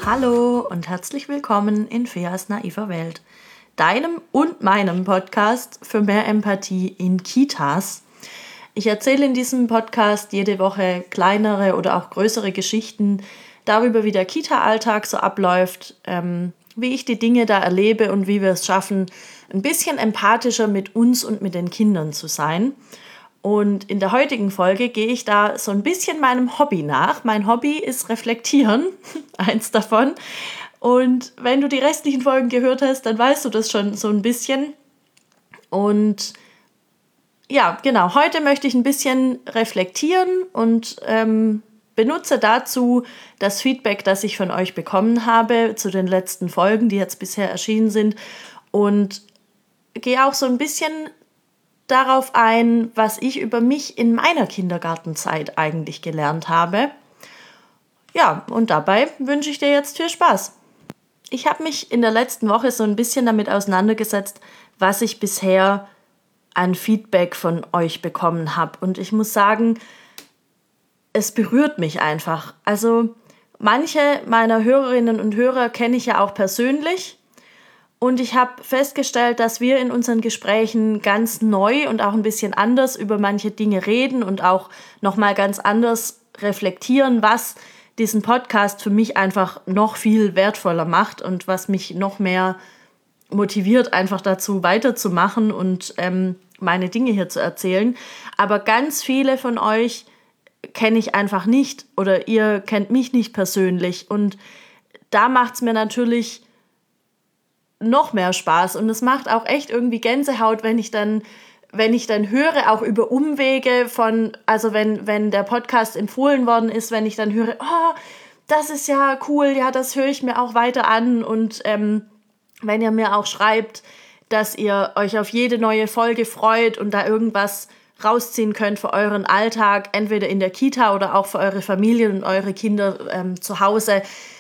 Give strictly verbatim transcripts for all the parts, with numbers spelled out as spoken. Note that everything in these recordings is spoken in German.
Hallo und herzlich willkommen in Feas naiver Welt, deinem und meinem Podcast für mehr Empathie in Kitas. Ich erzähle in diesem Podcast jede Woche kleinere oder auch größere Geschichten darüber, wie der Kita-Alltag so abläuft, ähm, wie ich die Dinge da erlebe und wie wir es schaffen, ein bisschen empathischer mit uns und mit den Kindern zu sein. Und in der heutigen Folge gehe ich da so ein bisschen meinem Hobby nach. Mein Hobby ist Reflektieren, eins davon. Und wenn du die restlichen Folgen gehört hast, dann weißt du das schon so ein bisschen. Und ja, genau, heute möchte ich ein bisschen reflektieren und ähm, benutze dazu das Feedback, das ich von euch bekommen habe zu den letzten Folgen, die jetzt bisher erschienen sind. Und gehe auch so ein bisschen darauf ein, was ich über mich in meiner Kindergartenzeit eigentlich gelernt habe. Ja, und dabei wünsche ich dir jetzt viel Spaß. Ich habe mich in der letzten Woche so ein bisschen damit auseinandergesetzt, was ich bisher an Feedback von euch bekommen habe. Und ich muss sagen, es berührt mich einfach. Also manche meiner Hörerinnen und Hörer kenne ich ja auch persönlich. Und ich habe festgestellt, dass wir in unseren Gesprächen ganz neu und auch ein bisschen anders über manche Dinge reden und auch nochmal ganz anders reflektieren, was diesen Podcast für mich einfach noch viel wertvoller macht und was mich noch mehr motiviert, einfach dazu weiterzumachen und ähm, meine Dinge hier zu erzählen. Aber ganz viele von euch kenne ich einfach nicht oder ihr kennt mich nicht persönlich. Und da macht es mir natürlich noch mehr Spaß und es macht auch echt irgendwie Gänsehaut, wenn ich dann, wenn ich dann höre, auch über Umwege von, also wenn, wenn der Podcast empfohlen worden ist, wenn ich dann höre, oh, das ist ja cool, ja, das höre ich mir auch weiter an und ähm, wenn ihr mir auch schreibt, dass ihr euch auf jede neue Folge freut und da irgendwas rausziehen könnt für euren Alltag, entweder in der Kita oder auch für eure Familien und eure Kinder ähm, zu Hause.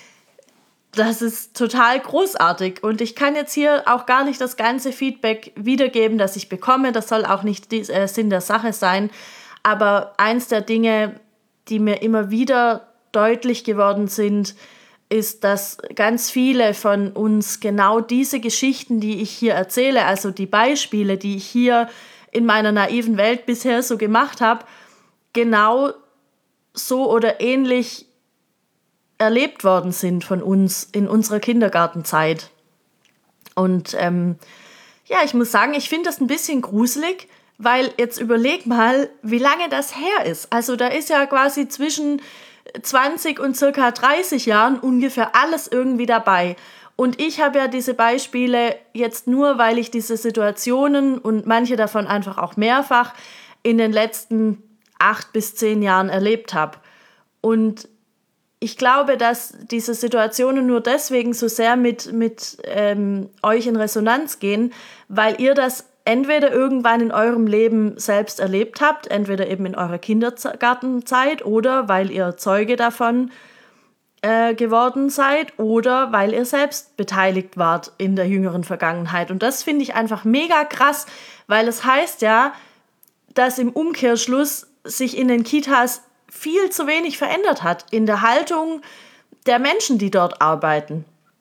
Das ist total großartig und ich kann jetzt hier auch gar nicht das ganze Feedback wiedergeben, das ich bekomme. Das soll auch nicht der äh, Sinn der Sache sein. Aber eins der Dinge, die mir immer wieder deutlich geworden sind, ist, dass ganz viele von uns genau diese Geschichten, die ich hier erzähle, also die Beispiele, die ich hier in meiner naiven Welt bisher so gemacht habe, genau so oder ähnlich erlebt worden sind von uns in unserer Kindergartenzeit. Und ähm, ja, ich muss sagen, ich finde das ein bisschen gruselig, weil jetzt überleg mal, wie lange das her ist. Also da ist ja quasi zwischen zwanzig und circa dreißig Jahren ungefähr alles irgendwie dabei. Und ich habe ja diese Beispiele jetzt nur, weil ich diese Situationen und manche davon einfach auch mehrfach in den letzten acht bis zehn Jahren erlebt habe. Und ich glaube, dass diese Situationen nur deswegen so sehr mit, mit ähm, euch in Resonanz gehen, weil ihr das entweder irgendwann in eurem Leben selbst erlebt habt, entweder eben in eurer Kindergartenzeit oder weil ihr Zeuge davon äh, geworden seid oder weil ihr selbst beteiligt wart in der jüngeren Vergangenheit. Und das finde ich einfach mega krass, weil es heißt ja, dass im Umkehrschluss sich in den Kitas viel zu wenig verändert hat in der Haltung der Menschen, die dort arbeiten.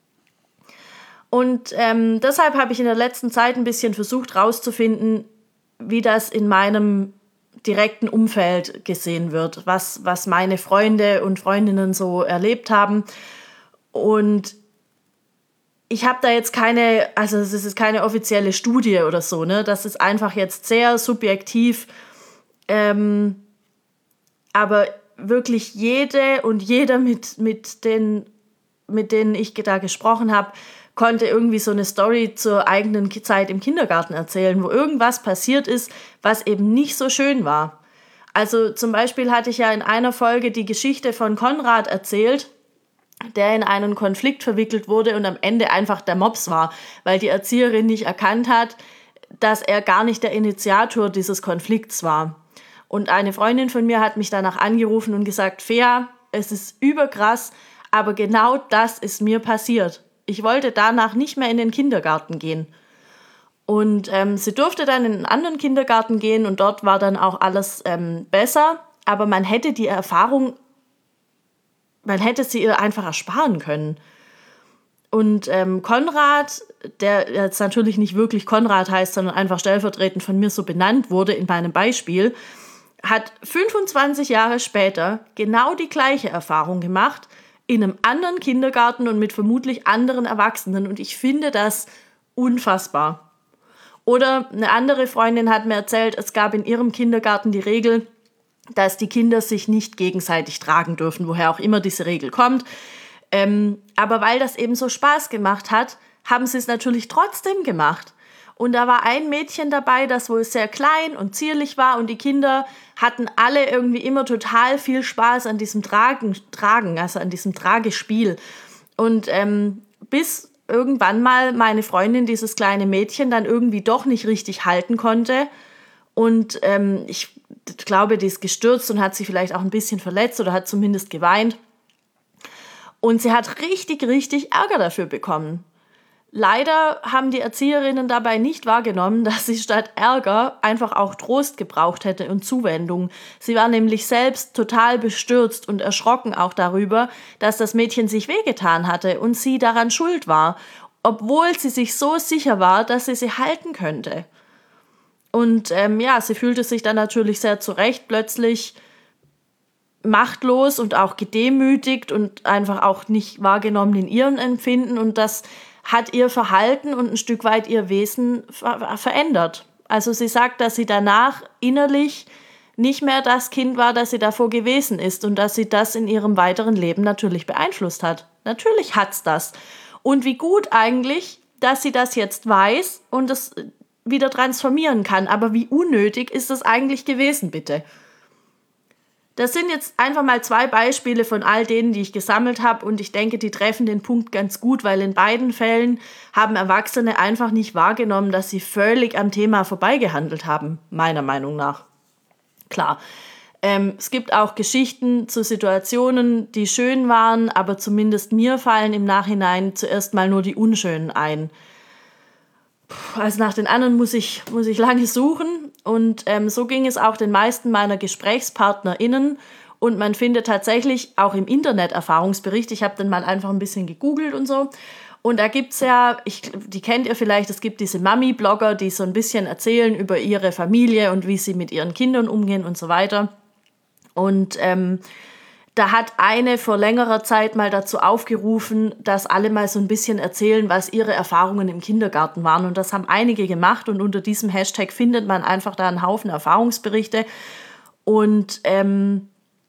Und ähm, deshalb habe ich in der letzten Zeit ein bisschen versucht herauszufinden, wie das in meinem direkten Umfeld gesehen wird, was, was meine Freunde und Freundinnen so erlebt haben. Und ich habe da jetzt keine, also es ist keine offizielle Studie oder so, ne? Das ist einfach jetzt sehr subjektiv. Ähm, Aber wirklich jede und jeder, mit, mit, den, mit denen ich da gesprochen habe, konnte irgendwie so eine Story zur eigenen Zeit im Kindergarten erzählen, wo irgendwas passiert ist, was eben nicht so schön war. Also zum Beispiel hatte ich ja in einer Folge die Geschichte von Konrad erzählt, der in einen Konflikt verwickelt wurde und am Ende einfach der Mops war, weil die Erzieherin nicht erkannt hat, dass er gar nicht der Initiator dieses Konflikts war. Und eine Freundin von mir hat mich danach angerufen und gesagt, Fea, es ist überkrass, aber genau das ist mir passiert. Ich wollte danach nicht mehr in den Kindergarten gehen. Und ähm, sie durfte dann in einen anderen Kindergarten gehen und dort war dann auch alles ähm, besser. Aber man hätte die Erfahrung, man hätte sie ihr einfach ersparen können. Und ähm, Konrad, der jetzt natürlich nicht wirklich Konrad heißt, sondern einfach stellvertretend von mir so benannt wurde in meinem Beispiel, hat fünfundzwanzig Jahre später genau die gleiche Erfahrung gemacht, in einem anderen Kindergarten und mit vermutlich anderen Erwachsenen. Und ich finde das unfassbar. Oder eine andere Freundin hat mir erzählt, es gab in ihrem Kindergarten die Regel, dass die Kinder sich nicht gegenseitig tragen dürfen, woher auch immer diese Regel kommt. Ähm, aber weil das eben so Spaß gemacht hat, haben sie es natürlich trotzdem gemacht. Und da war ein Mädchen dabei, das wohl sehr klein und zierlich war und die Kinder hatten alle irgendwie immer total viel Spaß an diesem Tragen, Tragen also an diesem Tragespiel. Und ähm, bis irgendwann mal meine Freundin dieses kleine Mädchen dann irgendwie doch nicht richtig halten konnte und ähm, ich glaube, die ist gestürzt und hat sich vielleicht auch ein bisschen verletzt oder hat zumindest geweint. Und sie hat richtig, richtig Ärger dafür bekommen. Leider haben die Erzieherinnen dabei nicht wahrgenommen, dass sie statt Ärger einfach auch Trost gebraucht hätte und Zuwendung. Sie war nämlich selbst total bestürzt und erschrocken auch darüber, dass das Mädchen sich wehgetan hatte und sie daran schuld war, obwohl sie sich so sicher war, dass sie sie halten könnte. Und ähm, ja, sie fühlte sich dann natürlich sehr zu Recht plötzlich machtlos und auch gedemütigt und einfach auch nicht wahrgenommen in ihrem Empfinden und das hat ihr Verhalten und ein Stück weit ihr Wesen ver- verändert. Also sie sagt, dass sie danach innerlich nicht mehr das Kind war, das sie davor gewesen ist und dass sie das in ihrem weiteren Leben natürlich beeinflusst hat. Natürlich hat's das. Und wie gut eigentlich, dass sie das jetzt weiß und es wieder transformieren kann. Aber wie unnötig ist das eigentlich gewesen, bitte? Das sind jetzt einfach mal zwei Beispiele von all denen, die ich gesammelt habe und ich denke, die treffen den Punkt ganz gut, weil in beiden Fällen haben Erwachsene einfach nicht wahrgenommen, dass sie völlig am Thema vorbeigehandelt haben, meiner Meinung nach. Klar, ähm, es gibt auch Geschichten zu Situationen, die schön waren, aber zumindest mir fallen im Nachhinein zuerst mal nur die unschönen ein. Also nach den anderen muss ich, muss ich lange suchen und ähm, so ging es auch den meisten meiner GesprächspartnerInnen und man findet tatsächlich auch im Internet Erfahrungsberichte. Ich habe dann mal einfach ein bisschen gegoogelt und so und da gibt's ja, ich, die kennt ihr vielleicht, es gibt diese Mami-Blogger, die so ein bisschen erzählen über ihre Familie und wie sie mit ihren Kindern umgehen und so weiter und ähm, da hat eine vor längerer Zeit mal dazu aufgerufen, dass alle mal so ein bisschen erzählen, was ihre Erfahrungen im Kindergarten waren. Und das haben einige gemacht. Und unter diesem Hashtag findet man einfach da einen Haufen Erfahrungsberichte. Und ähm,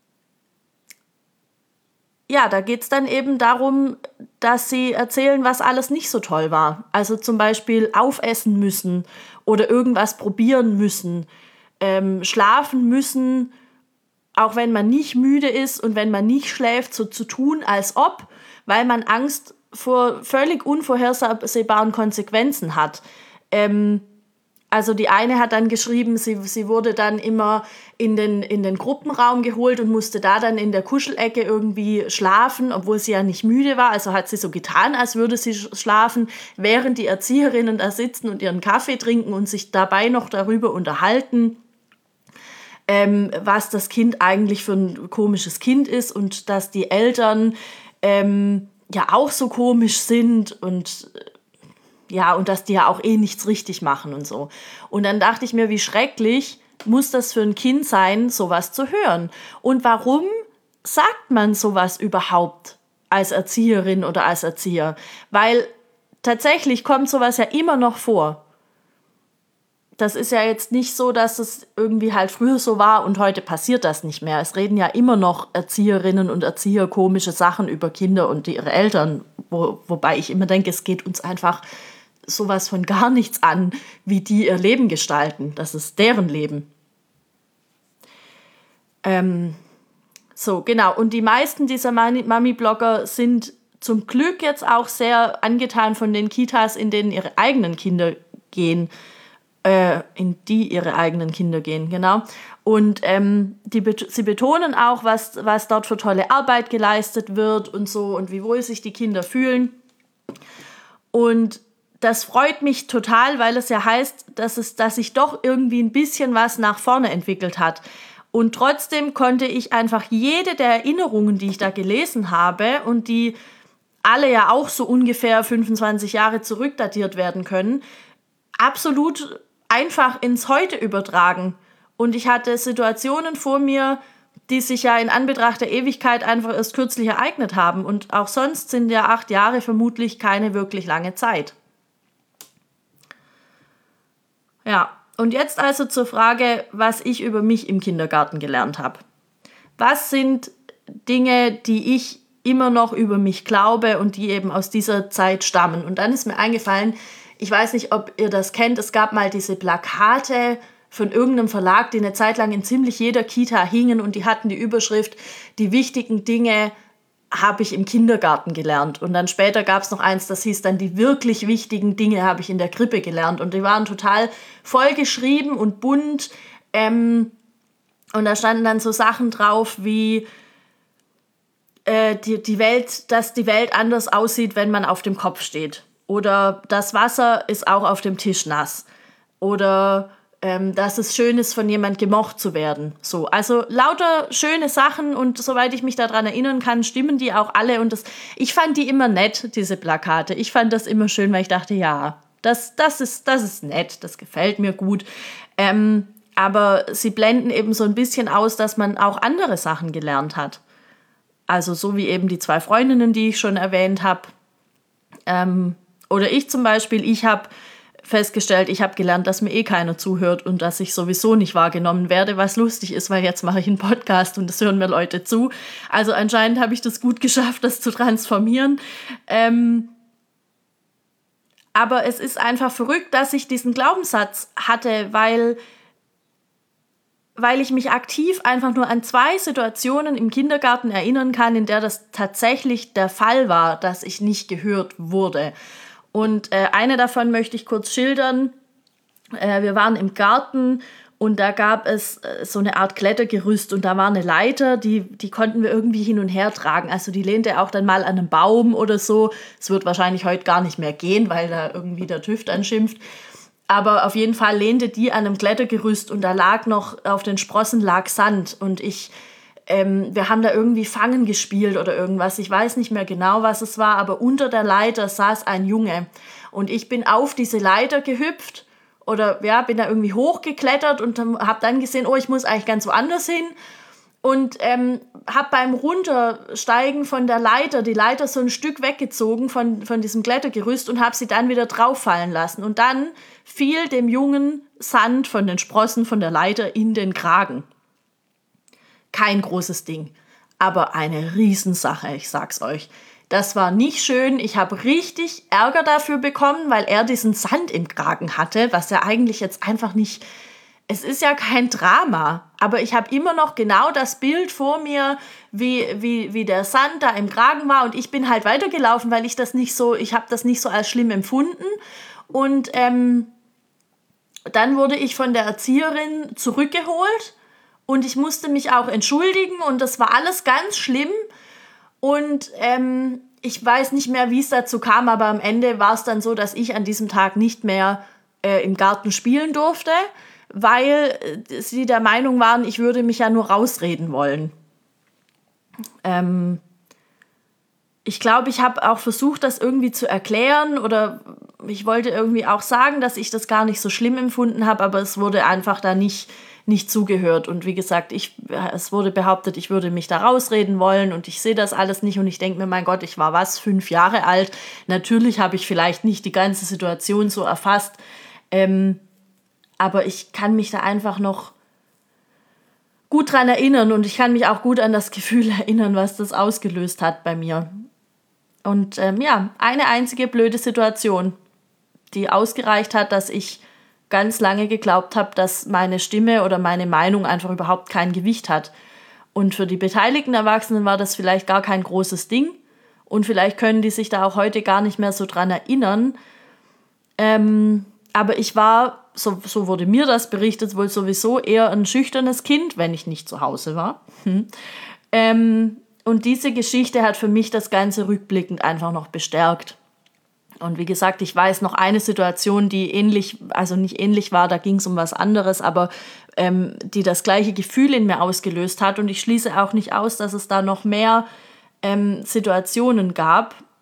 ja, da geht's dann eben darum, dass sie erzählen, was alles nicht so toll war. Also zum Beispiel aufessen müssen oder irgendwas probieren müssen, ähm, schlafen müssen, auch wenn man nicht müde ist und wenn man nicht schläft, so zu tun, als ob, weil man Angst vor völlig unvorhersehbaren Konsequenzen hat. Ähm, also die eine hat dann geschrieben, sie, sie wurde dann immer in den, in den Gruppenraum geholt und musste da dann in der Kuschelecke irgendwie schlafen, obwohl sie ja nicht müde war. Also hat sie so getan, als würde sie schlafen, während die Erzieherinnen da sitzen und ihren Kaffee trinken und sich dabei noch darüber unterhalten, Ähm, was das Kind eigentlich für ein komisches Kind ist und dass die Eltern ähm, ja auch so komisch sind und ja und dass die ja auch eh nichts richtig machen und so. Und dann dachte ich mir, wie schrecklich muss das für ein Kind sein, sowas zu hören? Und warum sagt man sowas überhaupt als Erzieherin oder als Erzieher? Weil tatsächlich kommt sowas ja immer noch vor. Das ist ja jetzt nicht so, dass es irgendwie halt früher so war und heute passiert das nicht mehr. Es reden ja immer noch Erzieherinnen und Erzieher komische Sachen über Kinder und ihre Eltern, wo, wobei ich immer denke, es geht uns einfach sowas von gar nichts an, wie die ihr Leben gestalten. Das ist deren Leben. Ähm, so, genau. Und die meisten dieser Mami-Blogger sind zum Glück jetzt auch sehr angetan von den Kitas, in denen ihre eigenen Kinder gehen. in die ihre eigenen Kinder gehen, genau. Und ähm, die, sie betonen auch, was, was dort für tolle Arbeit geleistet wird und so und wie wohl sich die Kinder fühlen. Und das freut mich total, weil es ja heißt, dass, es, dass sich doch irgendwie ein bisschen was nach vorne entwickelt hat. Und trotzdem konnte ich einfach jede der Erinnerungen, die ich da gelesen habe und die alle ja auch so ungefähr fünfundzwanzig Jahre zurückdatiert werden können, absolut einfach ins Heute übertragen. Und ich hatte Situationen vor mir, die sich ja in Anbetracht der Ewigkeit einfach erst kürzlich ereignet haben. Und auch sonst sind ja acht Jahre vermutlich keine wirklich lange Zeit. Ja, und jetzt also zur Frage, was ich über mich im Kindergarten gelernt habe. Was sind Dinge, die ich immer noch über mich glaube und die eben aus dieser Zeit stammen? Und dann ist mir eingefallen, ich weiß nicht, ob ihr das kennt, es gab mal diese Plakate von irgendeinem Verlag, die eine Zeit lang in ziemlich jeder Kita hingen und die hatten die Überschrift, die wichtigen Dinge habe ich im Kindergarten gelernt. Und dann später gab es noch eins, das hieß dann, die wirklich wichtigen Dinge habe ich in der Krippe gelernt. Und die waren total voll geschrieben und bunt. Ähm, und da standen dann so Sachen drauf wie, äh, die, die Welt, dass die Welt anders aussieht, wenn man auf dem Kopf steht. Oder das Wasser ist auch auf dem Tisch nass. Oder ähm, dass es schön ist, von jemand gemocht zu werden. So, also lauter schöne Sachen und soweit ich mich daran erinnern kann, stimmen die auch alle. Und das, ich fand die immer nett, diese Plakate. Ich fand das immer schön, weil ich dachte, ja, das, das, ist, das ist nett, das gefällt mir gut. Ähm, aber sie blenden eben so ein bisschen aus, dass man auch andere Sachen gelernt hat. Also so wie eben die zwei Freundinnen, die ich schon erwähnt habe. Ähm, oder ich zum Beispiel, ich habe festgestellt, ich habe gelernt, dass mir eh keiner zuhört und dass ich sowieso nicht wahrgenommen werde, was lustig ist, weil jetzt mache ich einen Podcast und es hören mir Leute zu. Also anscheinend habe ich das gut geschafft, das zu transformieren. Ähm, aber es ist einfach verrückt, dass ich diesen Glaubenssatz hatte, weil, weil ich mich aktiv einfach nur an zwei Situationen im Kindergarten erinnern kann, in der das tatsächlich der Fall war, dass ich nicht gehört wurde. Und äh, eine davon möchte ich kurz schildern. Äh, wir waren im Garten und da gab es äh, so eine Art Klettergerüst und da war eine Leiter, die, die konnten wir irgendwie hin und her tragen. Also die lehnte auch dann mal an einem Baum oder so. Es wird wahrscheinlich heute gar nicht mehr gehen, weil da irgendwie der TÜV anschimpft. Aber auf jeden Fall lehnte die an einem Klettergerüst und da lag noch, auf den Sprossen lag Sand und ich... Ähm, wir haben da irgendwie Fangen gespielt oder irgendwas. Ich weiß nicht mehr genau, was es war, aber unter der Leiter saß ein Junge. Und ich bin auf diese Leiter gehüpft oder ja, bin da irgendwie hochgeklettert und habe dann gesehen, oh, ich muss eigentlich ganz woanders hin. Und ähm, habe beim Runtersteigen von der Leiter die Leiter so ein Stück weggezogen von, von diesem Klettergerüst und habe sie dann wieder drauf fallen lassen. Und dann fiel dem Jungen Sand von den Sprossen von der Leiter in den Kragen. Kein großes Ding, aber eine Riesensache, ich sag's euch. Das war nicht schön, ich habe richtig Ärger dafür bekommen, weil er diesen Sand im Kragen hatte, was ja eigentlich jetzt einfach nicht, es ist ja kein Drama, aber ich habe immer noch genau das Bild vor mir, wie, wie, wie der Sand da im Kragen war und ich bin halt weitergelaufen, weil ich das nicht so, ich habe das nicht so als schlimm empfunden und ähm, dann wurde ich von der Erzieherin zurückgeholt. Und ich musste mich auch entschuldigen und das war alles ganz schlimm. Und ähm, ich weiß nicht mehr, wie es dazu kam, aber am Ende war es dann so, dass ich an diesem Tag nicht mehr äh, im Garten spielen durfte, weil äh, sie der Meinung waren, ich würde mich ja nur rausreden wollen. Ähm, ich glaube, ich habe auch versucht, das irgendwie zu erklären oder ich wollte irgendwie auch sagen, dass ich das gar nicht so schlimm empfunden habe, aber es wurde einfach da nicht... nicht zugehört. Und wie gesagt, ich, es wurde behauptet, ich würde mich da rausreden wollen und ich sehe das alles nicht und ich denke mir, mein Gott, ich war was, fünf Jahre alt. Natürlich habe ich vielleicht nicht die ganze Situation so erfasst, ähm, aber ich kann mich da einfach noch gut dran erinnern und ich kann mich auch gut an das Gefühl erinnern, was das ausgelöst hat bei mir. Und ähm, ja, eine einzige blöde Situation, die ausgereicht hat, dass ich ganz lange geglaubt habe, dass meine Stimme oder meine Meinung einfach überhaupt kein Gewicht hat. Und für die beteiligten Erwachsenen war das vielleicht gar kein großes Ding. Und vielleicht können die sich da auch heute gar nicht mehr so dran erinnern. Ähm, aber ich war, so, so wurde mir das berichtet, wohl sowieso eher ein schüchternes Kind, wenn ich nicht zu Hause war. Hm. Ähm, und diese Geschichte hat für mich das Ganze rückblickend einfach noch bestärkt. Und wie gesagt, ich weiß noch eine Situation, die ähnlich, also nicht ähnlich war, da ging es um was anderes, aber ähm, die das gleiche Gefühl in mir ausgelöst hat. Und ich schließe auch nicht aus, dass es da noch mehr ähm, Situationen gab.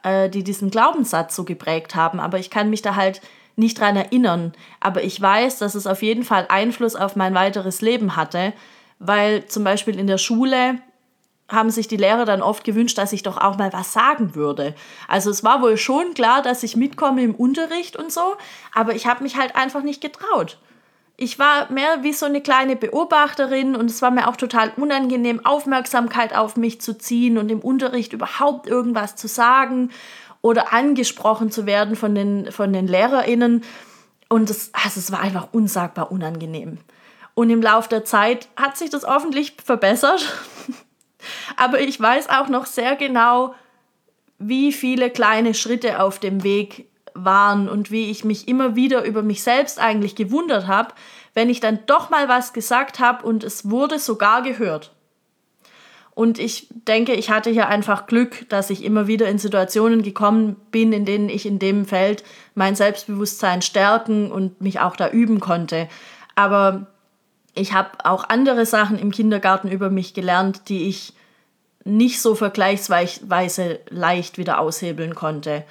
äh, die diesen Glaubenssatz so geprägt haben, aber ich kann mich da halt nicht dran erinnern. Aber ich weiß, dass es auf jeden Fall Einfluss auf mein weiteres Leben hatte, weil zum Beispiel in der Schule haben sich die Lehrer dann oft gewünscht, dass ich doch auch mal was sagen würde. Also es war wohl schon klar, dass ich mitkomme im Unterricht und so, aber ich habe mich halt einfach nicht getraut. Ich war mehr wie so eine kleine Beobachterin und es war mir auch total unangenehm, Aufmerksamkeit auf mich zu ziehen und im Unterricht überhaupt irgendwas zu sagen oder angesprochen zu werden von den, von den LehrerInnen. Und es, also es war einfach unsagbar unangenehm. Und im Laufe der Zeit hat sich das hoffentlich verbessert. Aber ich weiß auch noch sehr genau, wie viele kleine Schritte auf dem Weg waren und wie ich mich immer wieder über mich selbst eigentlich gewundert habe, wenn ich dann doch mal was gesagt habe und es wurde sogar gehört. Und ich denke, ich hatte hier einfach Glück, dass ich immer wieder in Situationen gekommen bin, in denen ich in dem Feld mein Selbstbewusstsein stärken und mich auch da üben konnte. Aber ich habe auch andere Sachen im Kindergarten über mich gelernt, die ich nicht so vergleichsweise leicht wieder aushebeln konnte.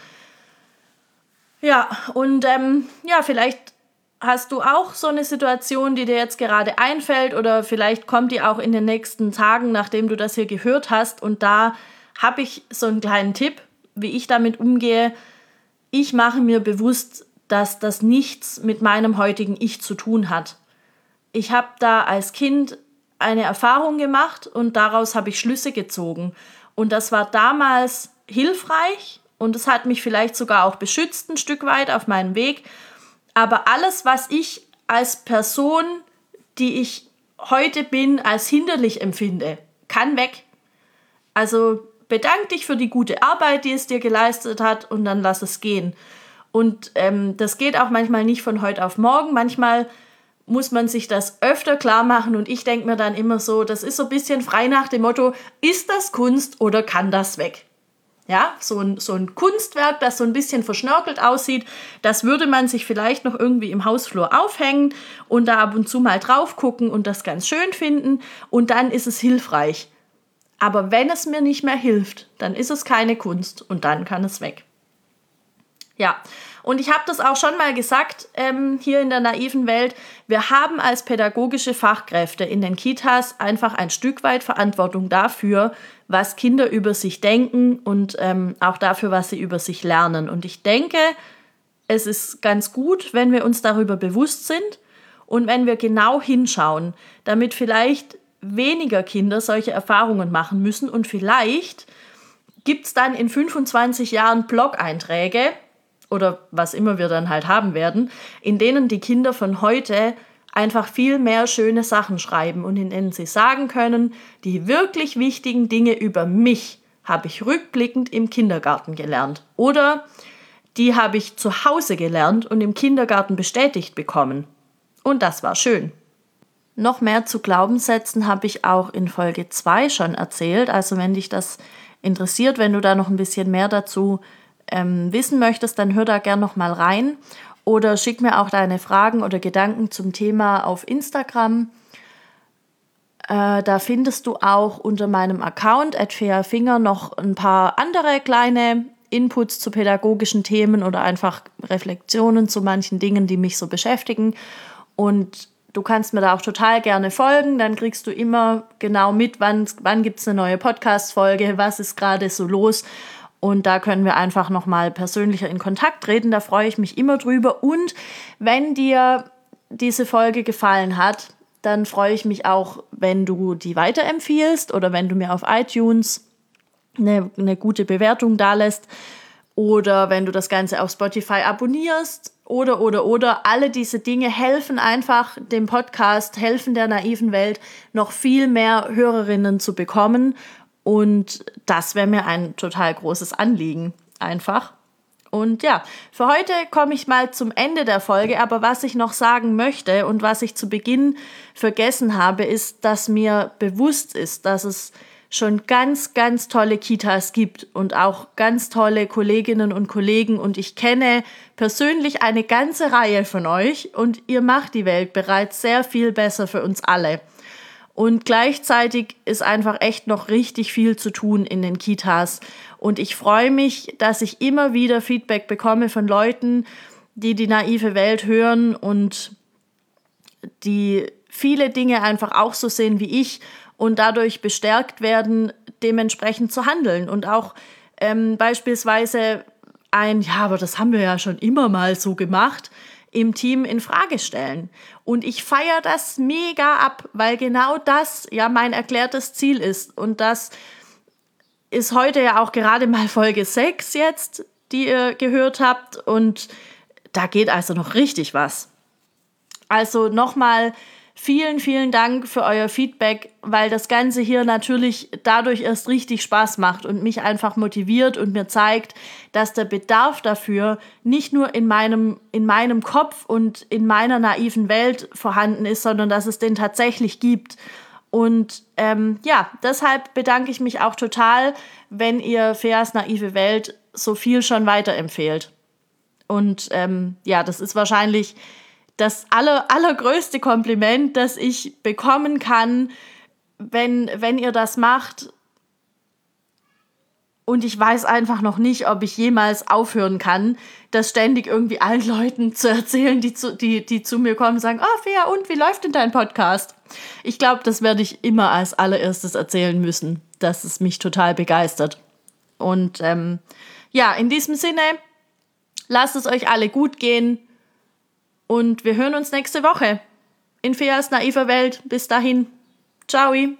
Ja, und ähm, ja, vielleicht hast du auch so eine Situation, die dir jetzt gerade einfällt oder vielleicht kommt die auch in den nächsten Tagen, nachdem du das hier gehört hast. Und da habe ich so einen kleinen Tipp, wie ich damit umgehe. Ich mache mir bewusst, dass das nichts mit meinem heutigen Ich zu tun hat. Ich habe da als Kind eine Erfahrung gemacht und daraus habe ich Schlüsse gezogen. Und das war damals hilfreich und es hat mich vielleicht sogar auch beschützt ein Stück weit auf meinem Weg. Aber alles, was ich als Person, die ich heute bin, als hinderlich empfinde, kann weg. Also bedank dich für die gute Arbeit, die es dir geleistet hat und dann lass es gehen. Und ähm, das geht auch manchmal nicht von heute auf morgen. Manchmal muss man sich das öfter klar machen und ich denke mir dann immer so, das ist so ein bisschen frei nach dem Motto, ist das Kunst oder kann das weg? Ja, so ein, so ein Kunstwerk, das so ein bisschen verschnörkelt aussieht, das würde man sich vielleicht noch irgendwie im Hausflur aufhängen und da ab und zu mal drauf gucken und das ganz schön finden und dann ist es hilfreich. Aber wenn es mir nicht mehr hilft, dann ist es keine Kunst und dann kann es weg. Ja, und ich habe das auch schon mal gesagt, ähm, hier in der naiven Welt, wir haben als pädagogische Fachkräfte in den Kitas einfach ein Stück weit Verantwortung dafür, was Kinder über sich denken und ähm, auch dafür, was sie über sich lernen. Und ich denke, es ist ganz gut, wenn wir uns darüber bewusst sind und wenn wir genau hinschauen, damit vielleicht weniger Kinder solche Erfahrungen machen müssen und vielleicht gibt es dann in fünfundzwanzig Jahren Blog-Einträge, oder was immer wir dann halt haben werden, in denen die Kinder von heute einfach viel mehr schöne Sachen schreiben und in denen sie sagen können, die wirklich wichtigen Dinge über mich habe ich rückblickend im Kindergarten gelernt. Oder die habe ich zu Hause gelernt und im Kindergarten bestätigt bekommen. Und das war schön. Noch mehr zu Glaubenssätzen habe ich auch in Folge zwei schon erzählt. Also wenn dich das interessiert, wenn du da noch ein bisschen mehr dazu Ähm, wissen möchtest, dann hör da gern noch mal rein oder schick mir auch deine Fragen oder Gedanken zum Thema auf Instagram. Äh, da findest du auch unter meinem Account at feafinger noch ein paar andere kleine Inputs zu pädagogischen Themen oder einfach Reflexionen zu manchen Dingen, die mich so beschäftigen. Und du kannst mir da auch total gerne folgen, dann kriegst du immer genau mit, wann, wann gibt es eine neue Podcast-Folge, was ist gerade so los. Und da können wir einfach nochmal persönlicher in Kontakt treten. Da freue ich mich immer drüber. Und wenn dir diese Folge gefallen hat, dann freue ich mich auch, wenn du die weiterempfiehlst oder wenn du mir auf iTunes eine, eine gute Bewertung dalässt oder wenn du das Ganze auf Spotify abonnierst oder, oder, oder. Alle diese Dinge helfen einfach dem Podcast, helfen der naiven Welt, noch viel mehr Hörerinnen zu bekommen. Und das wäre mir ein total großes Anliegen, einfach. Und ja, für heute komme ich mal zum Ende der Folge, aber was ich noch sagen möchte und was ich zu Beginn vergessen habe, ist, dass mir bewusst ist, dass es schon ganz, ganz tolle Kitas gibt und auch ganz tolle Kolleginnen und Kollegen und ich kenne persönlich eine ganze Reihe von euch und ihr macht die Welt bereits sehr viel besser für uns alle. Und gleichzeitig ist einfach echt noch richtig viel zu tun in den Kitas. Und ich freue mich, dass ich immer wieder Feedback bekomme von Leuten, die die naive Welt hören und die viele Dinge einfach auch so sehen wie ich und dadurch bestärkt werden, dementsprechend zu handeln. Und auch ähm, beispielsweise ein, ja, aber das haben wir ja schon immer mal so gemacht, im Team in Frage stellen. Und ich feiere das mega ab, weil genau das ja mein erklärtes Ziel ist. Und das ist heute ja auch gerade mal Folge sechs jetzt, die ihr gehört habt. Und da geht also noch richtig was. Also nochmal vielen, vielen Dank für euer Feedback, weil das Ganze hier natürlich dadurch erst richtig Spaß macht und mich einfach motiviert und mir zeigt, dass der Bedarf dafür nicht nur in meinem, in meinem Kopf und in meiner naiven Welt vorhanden ist, sondern dass es den tatsächlich gibt. Und ähm, ja, deshalb bedanke ich mich auch total, wenn ihr Feas naive Welt so viel schon weiterempfehlt. Und ähm, ja, das ist wahrscheinlich das aller, allergrößte Kompliment, das ich bekommen kann, wenn, wenn ihr das macht. Und ich weiß einfach noch nicht, ob ich jemals aufhören kann, das ständig irgendwie allen Leuten zu erzählen, die zu, die, die zu mir kommen und sagen, oh Fea, und wie läuft denn dein Podcast? Ich glaube, das werde ich immer als allererstes erzählen müssen, dass es mich total begeistert. Und ähm, ja, in diesem Sinne, lasst es euch alle gut gehen. Und wir hören uns nächste Woche in Feas naiver Welt. Bis dahin. Ciao.